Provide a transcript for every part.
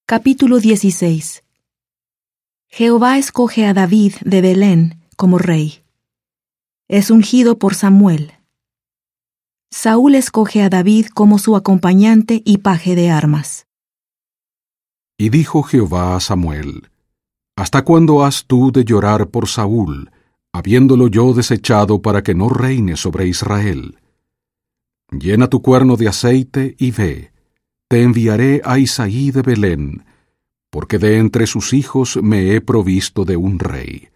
Capítulo 16. Jehová escoge a David de Belén como rey. Es ungido por Samuel. Saúl escoge a David como su acompañante y paje de armas. Y dijo Jehová a Samuel: ¿Hasta cuándo has tú de llorar por Saúl, habiéndolo yo desechado para que no reine sobre Israel? Llena tu cuerno de aceite y ve, te enviaré a Isaí de Belén, porque de entre sus hijos me he provisto de un rey.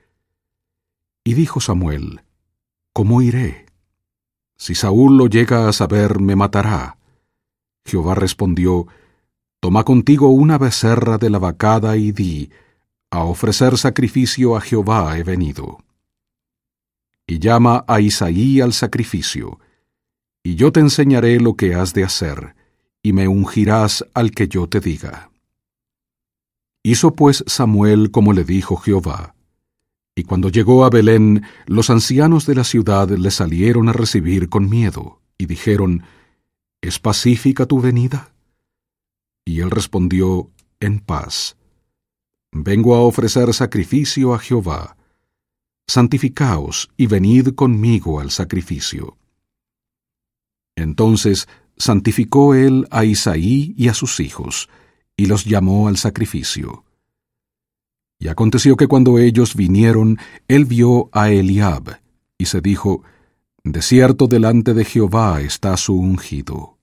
Y dijo Samuel: ¿Cómo iré? Si Saúl lo llega a saber, me matará. Jehová respondió: Toma contigo una becerra de la vacada y di: A ofrecer sacrificio a Jehová he venido. Y llama a Isaí al sacrificio, y yo te enseñaré lo que has de hacer, y me ungirás al que yo te diga. Hizo pues Samuel como le dijo Jehová. Y cuando llegó a Belén, los ancianos de la ciudad le salieron a recibir con miedo, y dijeron: ¿Es pacífica tu venida? Y él respondió: En paz. Vengo a ofrecer sacrificio a Jehová. Santificaos y venid conmigo al sacrificio. Entonces santificó él a Isaí y a sus hijos, y los llamó al sacrificio. Y aconteció que cuando ellos vinieron, él vio a Eliab, y se dijo: De cierto delante de Jehová está su ungido.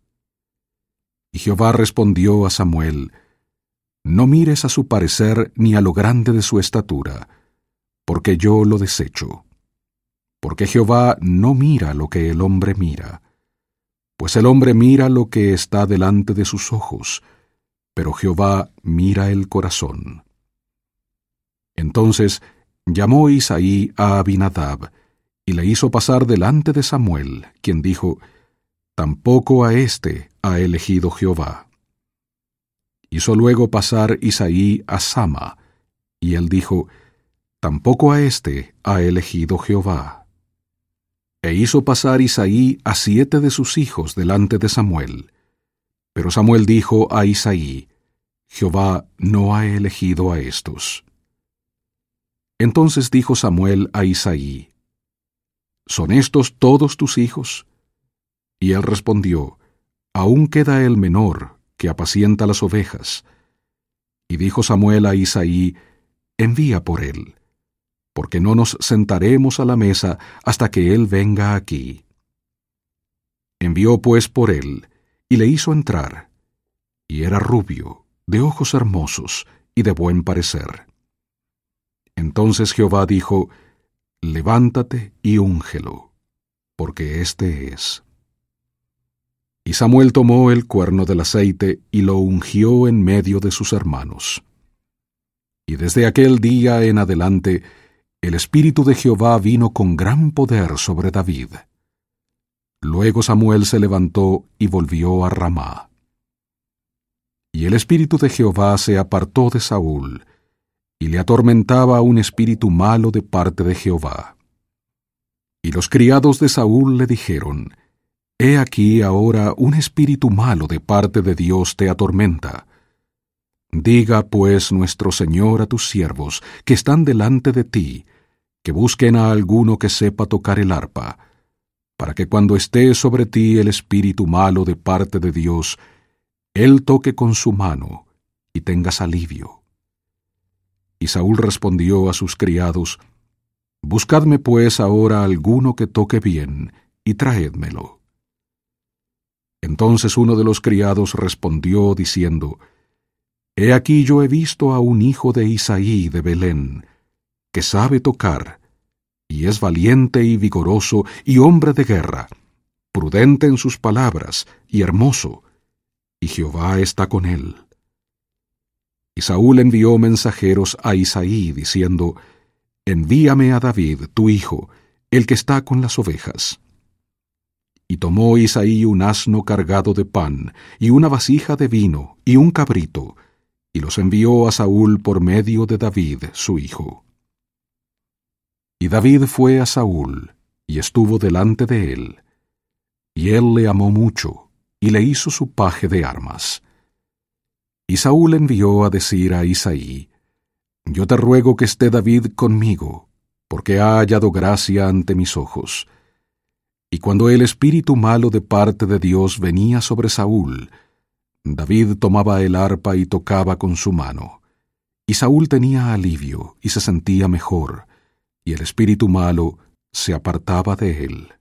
Y Jehová respondió a Samuel: No mires a su parecer ni a lo grande de su estatura, porque yo lo desecho. Porque Jehová no mira lo que el hombre mira, pues el hombre mira lo que está delante de sus ojos, pero Jehová mira el corazón. Entonces llamó Isaí a Abinadab, y le hizo pasar delante de Samuel, quien dijo: Tampoco a éste ha elegido Jehová. Hizo luego pasar Isaí a Sama, y él dijo: Tampoco a éste ha elegido Jehová. E hizo pasar Isaí a 7 de sus hijos delante de Samuel. Pero Samuel dijo a Isaí: Jehová no ha elegido a estos. Entonces dijo Samuel a Isaí: ¿Son estos todos tus hijos? Y él respondió: Aún queda el menor, que apacienta las ovejas. Y dijo Samuel a Isaí: Envía por él, porque no nos sentaremos a la mesa hasta que él venga aquí. Envió pues por él, y le hizo entrar, y era rubio, de ojos hermosos, y de buen parecer. Entonces Jehová dijo: Levántate y úngelo, porque éste es. Y Samuel tomó el cuerno del aceite y lo ungió en medio de sus hermanos. Y desde aquel día en adelante, el Espíritu de Jehová vino con gran poder sobre David. Luego Samuel se levantó y volvió a Ramá. Y el Espíritu de Jehová se apartó de Saúl, y le atormentaba un espíritu malo de parte de Jehová. Y los criados de Saúl le dijeron: He aquí ahora un espíritu malo de parte de Dios te atormenta. Diga pues nuestro Señor a tus siervos, que están delante de ti, que busquen a alguno que sepa tocar el arpa, para que cuando esté sobre ti el espíritu malo de parte de Dios, él toque con su mano, y tengas alivio. Y Saúl respondió a sus criados: Buscadme pues ahora alguno que toque bien, y traédmelo. Entonces uno de los criados respondió diciendo: He aquí yo he visto a un hijo de Isaí de Belén, que sabe tocar, y es valiente y vigoroso, y hombre de guerra, prudente en sus palabras, y hermoso, y Jehová está con él. Y Saúl envió mensajeros a Isaí, diciendo: Envíame a David, tu hijo, el que está con las ovejas. Y tomó Isaí un asno cargado de pan, y una vasija de vino, y un cabrito, y los envió a Saúl por medio de David, su hijo. Y David fue a Saúl, y estuvo delante de él. Y él le amó mucho, y le hizo su paje de armas. Y Saúl envió a decir a Isaí: Yo te ruego que esté David conmigo, porque ha hallado gracia ante mis ojos. Y cuando el espíritu malo de parte de Dios venía sobre Saúl, David tomaba el arpa y tocaba con su mano. Y Saúl tenía alivio y se sentía mejor, y el espíritu malo se apartaba de él.